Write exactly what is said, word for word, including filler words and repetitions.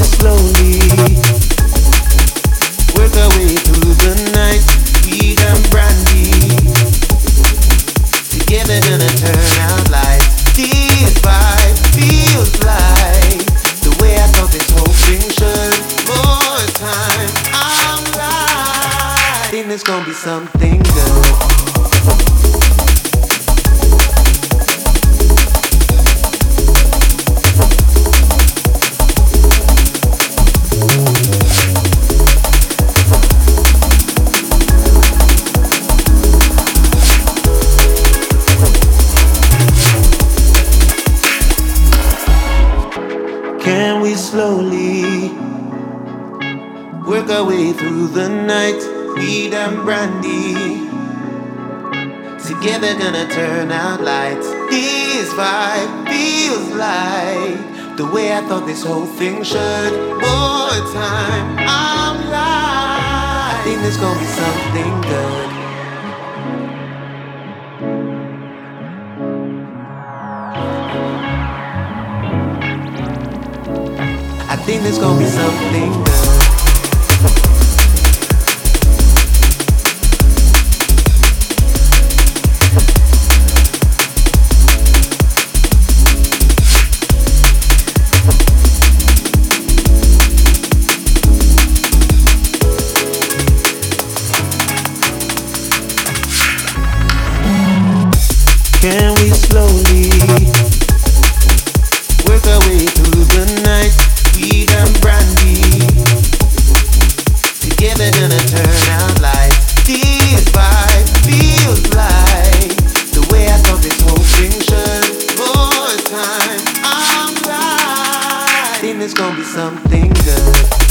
slowly work our way through the night? Weed and brandy together gonna turn out light. This vibe feels like the way I thought this whole thing should. More time, I'm right. Think it's gonna be something good. Can we slowly work our way through the night? Weed and brandy together gonna turn out lights. This vibe feels like the way I thought this whole thing should. More time, I'm right. I think there's gonna be something good. I think there's gonna be something good. Can we slowly work our way through the night? Weed and brandy together gonna turn out light. This vibe feels like the way I thought this whole thing should. More time, I'm right. Think there's gonna be something good.